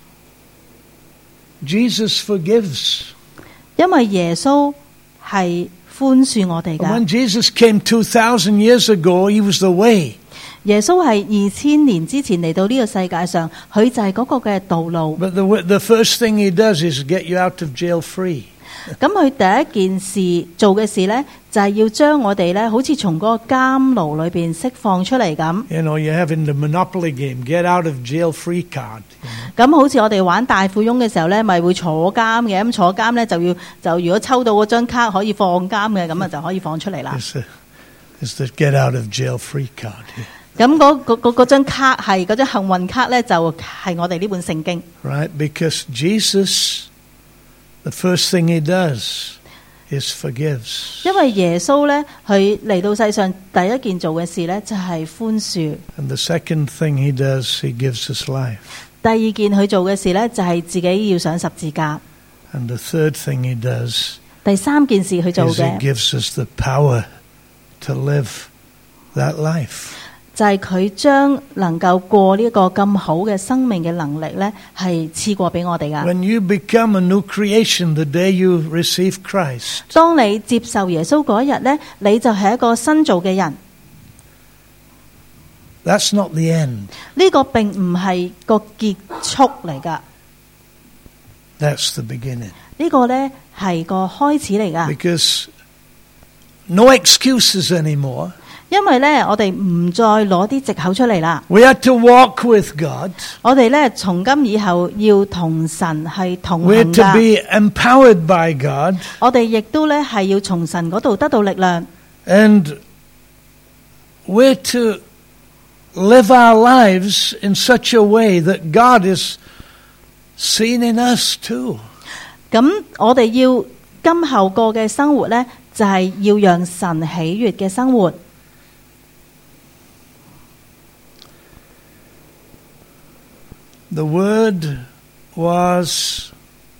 S1: Jesus forgives.
S2: 因為耶穌係寬恕我哋
S1: When
S2: 㗎。
S1: Jesus came two thousand years ago, he was the way.
S2: 耶穌係二千年之前嚟到呢個世界上，佢就係嗰個嘅道路。
S1: But the, the first thing he does is get you out of jail free.
S2: 咁佢第一件事做嘅事呢，就係要將我哋呢，好似從嗰個監牢裏邊釋放出嚟咁。
S1: You know, you're having the Monopoly game, get out of jail free card.
S2: 咁好似我哋玩大富翁嘅時候呢，咪會坐監嘅。咁坐監呢，就要就如果抽到嗰張卡可以放監嘅，咁啊就可以放出嚟啦。
S1: It's the, it's the get out of jail free card.
S2: 咁嗰嗰嗰嗰張卡係嗰張幸運卡呢，就係我哋呢本聖經。
S1: Right? Because Jesus, the first thing he does is forgives.
S2: 因為耶穌呢，佢嚟到世上第一件做嘅事呢，就係寬恕。
S1: And the second thing he does, he gives us life.
S2: 第二件佢做嘅事呢，就係自己要上十字架。
S1: And the third thing he does
S2: 第三件事佢做
S1: is he
S2: 嘅
S1: gives us the power to live that life.
S2: 就係佢將能夠過呢個咁好嘅生命嘅能力呢，係賜過俾我哋噶。
S1: When you become a new creation the day you receive Christ,
S2: 當你接受耶穌嗰一日呢，你就係一個新造嘅人。
S1: that's not the end.
S2: 呢個並唔係個結束嚟噶，
S1: That's the beginning.
S2: 呢個呢係個開始嚟噶。
S1: Because no excuses anymore.
S2: 因為呢，我哋唔再攞啲藉口出嚟啦。
S1: We have to walk with God.
S2: 我哋呢，從今以後要同神係同
S1: We're
S2: 行
S1: to
S2: 噶。
S1: be empowered by God.
S2: 我哋亦都呢係要從神嗰度得到力量。
S1: And we're to live our lives in such a way that God is seen in us too.
S2: 咁我哋要今後過嘅生活呢，就係要讓神喜悅嘅生活。
S1: The word was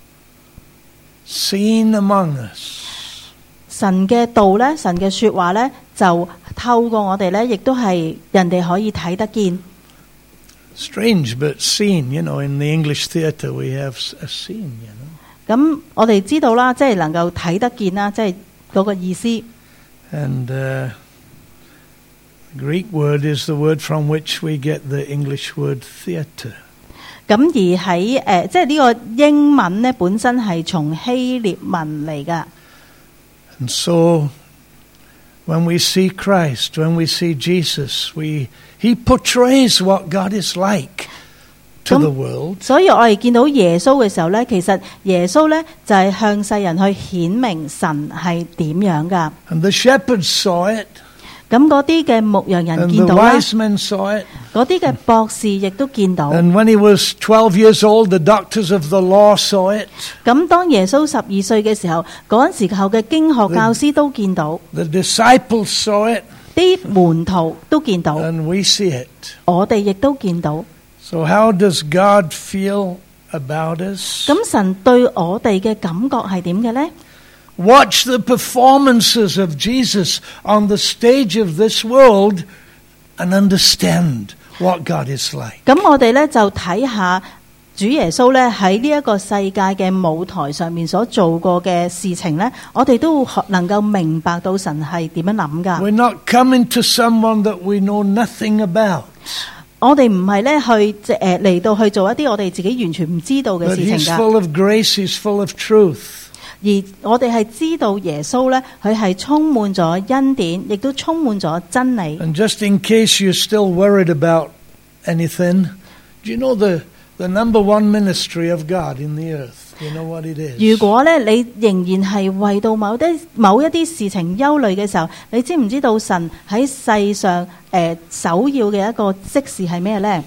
S1: seen among us.
S2: 神嘅道呢，神嘅說話呢，就透過我哋呢，亦都係人哋可以睇得見。
S1: Strange, but seen. You know, in the English theatre we have a scene, you know.
S2: 咁我哋知道啦，即係能夠睇得見啦，即係嗰個意思。
S1: And uh, the Greek word is the word from which we get the English word theatre.
S2: 咁而喺誒、呃，即係呢個英文呢，本身係從希臘文嚟噶。
S1: And so, when we see Christ, when we see Jesus, we he portrays what God is like to the world.
S2: 所以我哋見到耶穌嘅時候呢，其實耶穌呢，就係、是、向世人去顯明神係點樣噶。
S1: And the shepherds saw it.
S2: 咁嗰啲嘅牧羊人
S1: And
S2: 見
S1: the
S2: 到啦，
S1: wise men saw it.
S2: 嗰啲嘅博士亦都見到。
S1: And when he was twelve years old, the doctors of the law saw it.
S2: 咁當耶穌十二歲嘅時候，嗰陣時候嘅經學教師都見到，
S1: The disciples saw it.
S2: 啲門徒都見到，
S1: And we see it.
S2: 我哋亦都見到。
S1: So how does God feel about us?
S2: 咁神對我哋嘅感覺係點嘅呢？
S1: Watch the performances of Jesus on the stage of this world and understand what God is like.
S2: 咁我哋咧就睇下主耶穌咧喺呢一個世界嘅舞台上面所做過嘅事情咧，我哋都能夠明白到神係點樣諗噶。
S1: We're not coming to someone that we know nothing about.
S2: 我哋唔係咧去誒嚟到去做一啲我哋自己完全唔知道嘅
S1: But
S2: 事情
S1: he's
S2: 噶。
S1: full of grace, he's full of truth.
S2: 而我哋係知道耶穌咧，佢係充滿咗恩典，亦都充滿咗真理。
S1: And just in case you're still worried about anything, do you know the, the number one ministry of God in the earth? You know what it is?
S2: 如果咧你仍然係為到某啲某一啲事情憂慮嘅時候，你知唔知道神喺世上誒、呃、首要嘅一個職事係咩呢？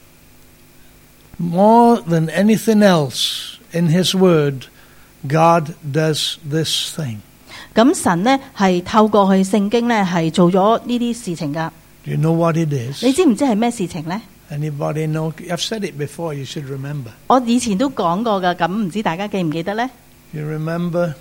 S1: More than anything else in his word, God does this thing.
S2: 咁神呢係透過佢聖經呢係做咗呢啲事情噶。
S1: Do you know what it is?
S2: 你知唔知係咩事情呢？
S1: Anybody know? I've said it before, you should remember.
S2: 我以前都講過噶，咁唔知大家記唔記得呢？
S1: You remember?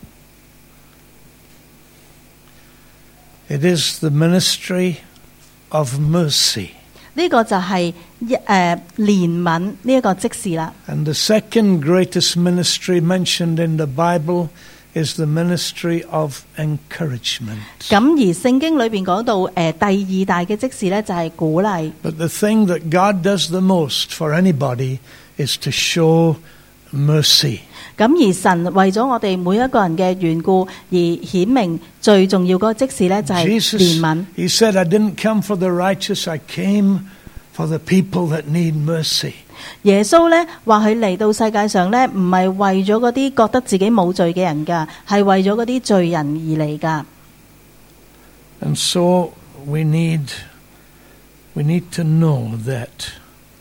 S1: It is the ministry of mercy.
S2: 呢個就係一誒憐憫呢一個職事啦。
S1: And the second greatest ministry mentioned in the Bible is the ministry of encouragement.
S2: 咁而聖經裏邊講到誒、呃、第二大嘅職事呢，就係鼓勵。
S1: But the thing that God does the most for anybody is to show mercy.
S2: 咁而神為咗我哋每一個人嘅緣故，而顯明最重要嗰個職事呢，就係
S1: Jesus,
S2: 憐憫。
S1: he said, I didn't come for the righteous, I came for the people that need mercy.
S2: 耶穌呢話佢嚟到世界上呢，唔係為咗嗰啲覺得自己冇罪嘅人噶，係為咗嗰啲罪人而嚟噶。
S1: And so we need, we need to know that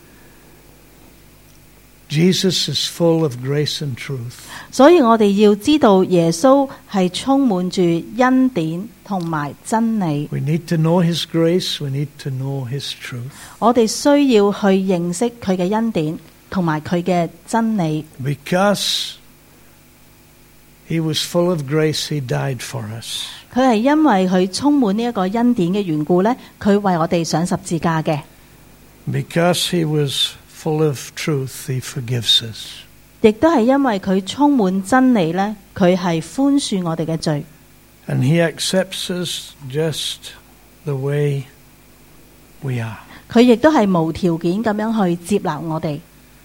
S1: Jesus is full of grace and truth.
S2: 所以我哋要知道耶穌係充滿住恩典同埋真理。
S1: We need to know his grace, we need to know his truth.
S2: 我哋需要去認識佢嘅恩典同埋佢嘅真理。
S1: Because he was full of grace, he died for us.
S2: 佢係因為佢充滿呢一個恩典嘅緣故呢，佢為我哋上十字架嘅。
S1: Because he was full of truth, he forgives us.
S2: 亦都係因為佢充滿真理呢，佢係寬恕我哋嘅罪。
S1: And he accepts us just the way we are.
S2: 佢亦都係無條件咁樣去接納我哋。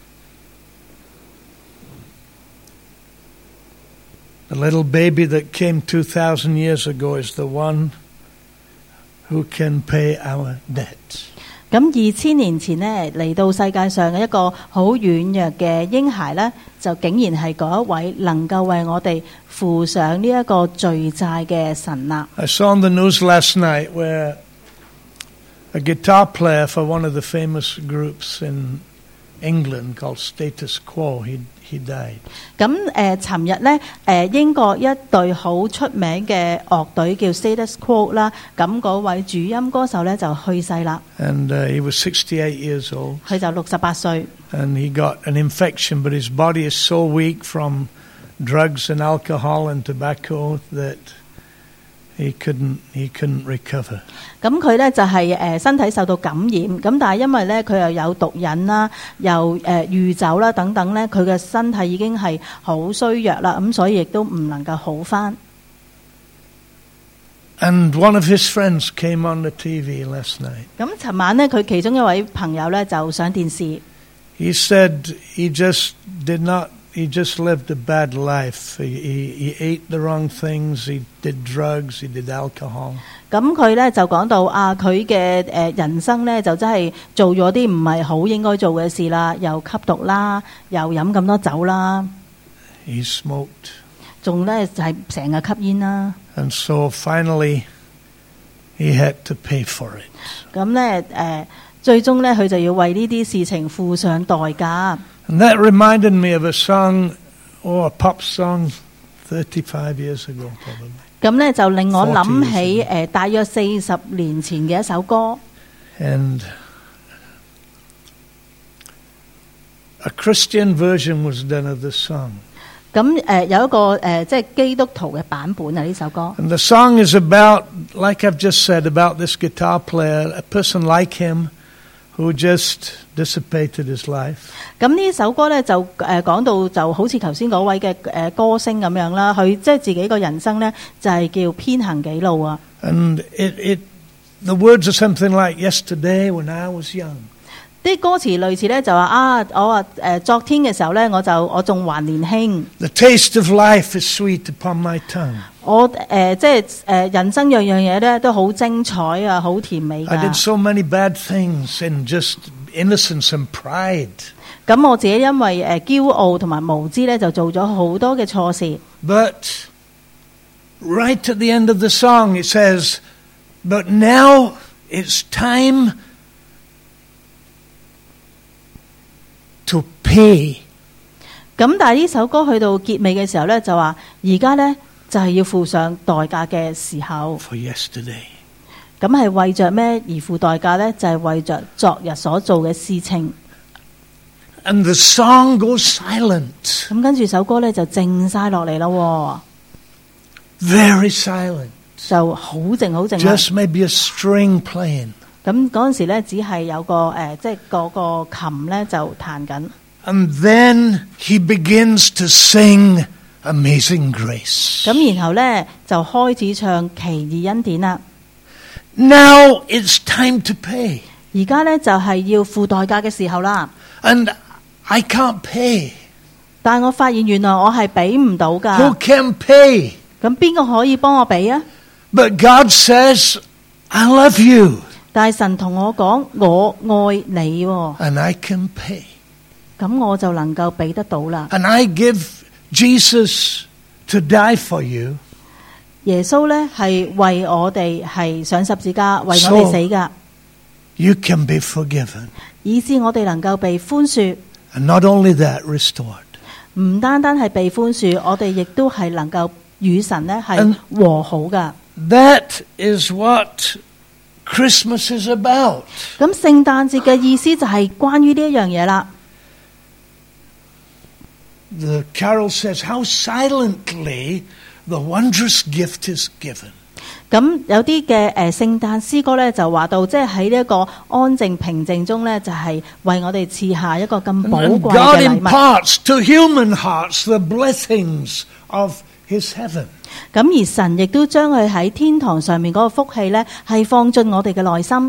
S1: The little baby that came two thousand years ago is the one who can pay our debt.
S2: 咁二千年前呢，嚟到世界上嘅一個好軟弱嘅嬰孩呢，就竟然係嗰一位能夠為我哋負上呢一個罪債嘅神啦。
S1: I saw on the news last night where a guitar player for one of the famous groups in England called Status Quo, he, he died.
S2: 咁誒，尋日呢，誒英國一隊好出名嘅樂隊叫 Status Quo 啦，咁嗰位主音歌手呢，就去世啦，
S1: And uh, he was sixty-eight years old.
S2: 佢就六十八歲。
S1: And he got an infection, but his body is so weak from drugs and alcohol and tobacco that he couldn't, he couldn't recover.
S2: 咁佢呢就係誒身體受到感染，咁但係因為呢，佢又有毒癮啦，又誒酗酒啦等等呢，佢嘅身體已經係好衰弱啦，咁所以亦都唔能夠好返。
S1: And one of his friends came on the T V last night.
S2: 咁尋晚呢，佢其中一位朋友呢就上電視，
S1: He said he just did not, he just lived a bad life. He, he, he ate the wrong things, he did drugs, he did alcohol.
S2: 咁佢呢就講到啊，佢嘅誒人生呢就真係做咗啲唔係好應該做嘅事啦，又吸毒啦，又飲咁多酒啦，
S1: He smoked.
S2: 仲呢就係成日吸煙啦。
S1: And so finally he had to pay for it.
S2: 咁咧誒，最終咧佢就要為呢啲事情付上代價。
S1: And that reminded me of a song, or a pop song, thirty-five years ago, probably.
S2: 咁咧就令我諗起誒，大約四十年前嘅一首歌。
S1: And a Christian version was done of this song.
S2: 咁誒有一個誒即係基督徒嘅版本啊，呢首歌。
S1: And the song is about, like I've just said, about this guitar player, a person like him who just dissipated his life.
S2: 咁呢首歌咧就誒講到就好似頭先嗰位嘅誒歌星咁樣啦，佢即係自己個人生咧就係叫偏行己路啊。
S1: And it, it, the words are something like, yesterday when I was young.
S2: 啲歌詞類似咧就話啊，我話誒昨天嘅時候咧，我就我仲還年輕。
S1: The taste of life is sweet upon my tongue.
S2: 我誒、呃、即係誒、呃、人生樣樣嘢咧都好精彩啊，好甜美㗎。
S1: I did so many bad things in just innocence and pride.
S2: 咁我自己因為誒、呃、驕傲同埋無知咧，就做咗好多嘅錯事。
S1: But right at the end of the song it says, but now it's time to pay.
S2: 咁但係呢首歌去到結尾嘅時候咧，就話而家咧就係、是、要付上代價嘅時候。
S1: For yesterday.
S2: 咁係為着咩而付代價咧？就係、是、為着昨日所做嘅事情。
S1: And the song goes silent.
S2: 咁跟住首歌咧就靜晒落嚟咯。
S1: Very silent.
S2: 就好靜好靜。
S1: Just maybe a string playing.
S2: 咁嗰陣時咧，只係有個誒、呃，即係個個琴咧就彈緊。
S1: And then he begins to sing Amazing Grace.
S2: 咁然後咧就開始唱奇異恩典啦。
S1: Now it's time to pay.
S2: 而家咧就係、是、要付代價嘅時候啦。
S1: And I can't pay.
S2: 但我發現原來我係俾唔到㗎。
S1: Who can pay?
S2: 咁邊個可以幫我俾啊？
S1: But God says, I love you.
S2: 但係神同我講，我愛你、哦。
S1: And I can pay.
S2: 咁我就能夠俾得到啦。
S1: And I give Jesus to die for you.
S2: 耶穌咧係為我哋係上十字架，為我哋死㗎。
S1: So you can be forgiven.
S2: 以致我哋能夠被寬恕。
S1: And not only that, restored.
S2: 唔單單係被寬恕，我哋亦都係能夠與神咧係和好㗎。
S1: That is what Christmas is about.
S2: 咁聖誕節嘅意思就係關於呢一樣嘢啦。
S1: The carol says, how silently the wondrous gift is given.
S2: 咁有啲嘅誒聖誕詩歌咧就話到，即係喺呢一個安靜平靜中咧，就係為我哋賜下一個咁寶貴嘅禮物。
S1: God imparts to human hearts the blessings of His heaven.
S2: 咁而神亦都將佢喺天堂上面嗰個福氣咧，係放進我哋嘅內心。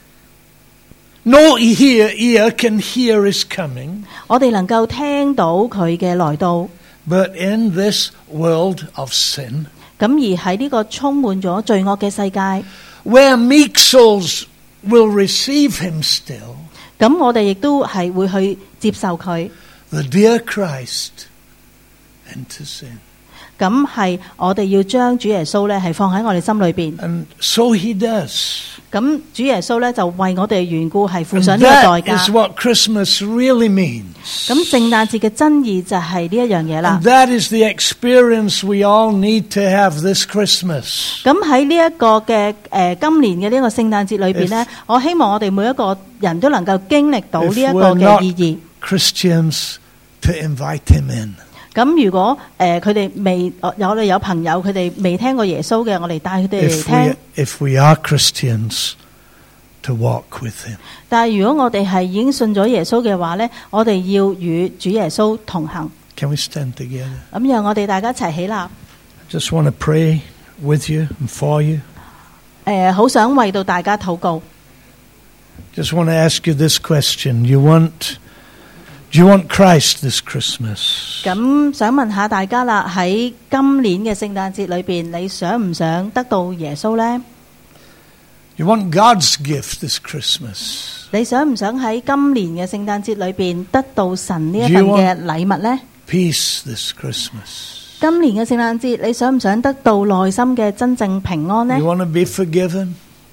S1: No ear, ear can hear His coming.
S2: 我哋能夠聽到佢嘅來到。
S1: But in this world of sin,
S2: 咁而喺呢個充滿咗罪惡嘅世界
S1: ，where meek souls will receive Him still,
S2: 咁我哋亦都係會去接受佢。
S1: the dear Christ enters in.
S2: 咁係我哋要將主耶穌咧係放喺我哋心裏邊。
S1: And so He does.
S2: 咁主耶穌咧就為我哋嘅緣故係付
S1: And
S2: 上呢個代
S1: that
S2: 價。
S1: is what Christmas really means.
S2: 咁聖誕節嘅真義就係呢一樣嘢啦。
S1: And that is the experience we all need to have this Christmas.
S2: 咁喺呢一個嘅誒、呃、今年嘅呢個聖誕節裏邊呢，我希望我哋每一個人都能夠經歷到呢一個嘅意義。
S1: Christians to invite Him in.
S2: 咁如果誒佢哋未有我哋有朋友佢哋未聽過耶穌嘅，我哋帶佢哋嚟
S1: If
S2: 聽。
S1: we, if we are Christians, to walk with Him.
S2: 但係如果我哋係已經信咗耶穌嘅話呢，我哋要與主耶穌同行。
S1: Can we stand together?
S2: 咁讓我哋大家一齊起立。
S1: Just want to pray with you and for you.
S2: 誒，好想為到大家禱告。
S1: Just want to ask you this question. You want, do you want Christ this Christmas?
S2: 咁想問下大家啦，喺今年嘅聖誕節裏邊，你想唔想得到耶穌呢？
S1: You want God's gift this Christmas?
S2: 你想唔想喺今年嘅聖誕節裏邊得到神呢一份嘅禮物呢？
S1: Peace this Christmas?
S2: 今年嘅聖誕節，你想唔想得到內心嘅真正平安呢？
S1: You want to be forgiven?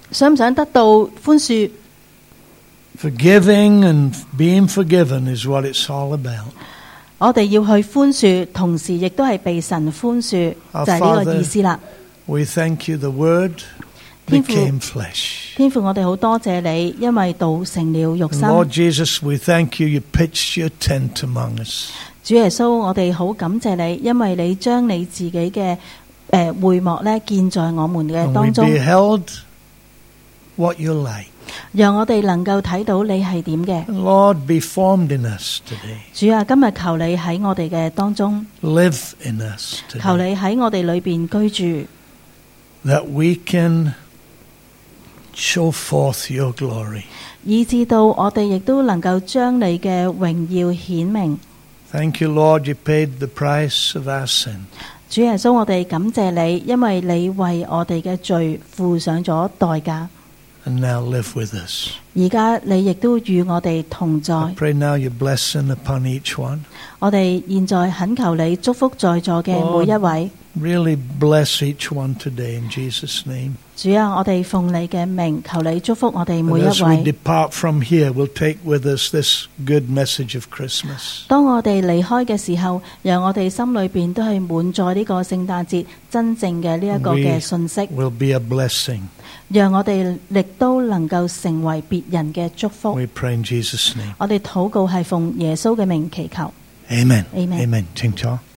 S2: 想唔想得到寬恕？
S1: Forgiving and being forgiven is what it's all about.
S2: 我哋要去寬恕，同時亦都係被神寬恕，
S1: Our
S2: 就係呢個意思啦。
S1: We thank you the word
S2: 天父，
S1: became flesh.
S2: 天父，我哋好多謝你，因為道成了肉
S1: And
S2: 身。
S1: Lord Jesus, we thank you you pitched your tent among us.
S2: 主耶穌，我哋好感謝你，因為你將你自己嘅誒會幕咧建在我們嘅
S1: And we
S2: 當中，
S1: beheld what you're like.
S2: 讓我哋能夠睇到你係點嘅。
S1: And Lord, be formed in us today.
S2: 主啊，今日求你喺我哋嘅當中，
S1: Live in us
S2: 求
S1: today.
S2: 你喺我哋裏邊居住，
S1: That we can show forth your glory.
S2: 以致到我哋亦都能夠將你嘅榮耀顯明。
S1: Thank you, Lord, you paid the price of our sin.
S2: 主耶穌，我哋感謝你，因為你為我哋嘅罪付上咗代價。
S1: And now live with us.
S2: 而家你亦都與我哋同在。
S1: I pray now your blessing upon each one.
S2: 我哋現在懇求你祝福在座嘅每一位。
S1: Really bless each one today in Jesus' name.
S2: 主啊，我哋奉你嘅名，求你祝福我哋每
S1: And
S2: 一
S1: as we
S2: 位。
S1: depart from here, we'll take with us this good message of Christmas.
S2: 當我哋離開嘅時候，讓我哋心裏邊都係滿載呢個聖誕節真正嘅呢一個嘅信息，
S1: Will be a blessing.
S2: 讓我哋亦都能夠成為別人嘅祝福。
S1: We pray in Jesus' name.
S2: 我哋禱告係奉耶穌嘅名祈求。
S1: Amen.
S2: Amen.
S1: Amen. 清楚。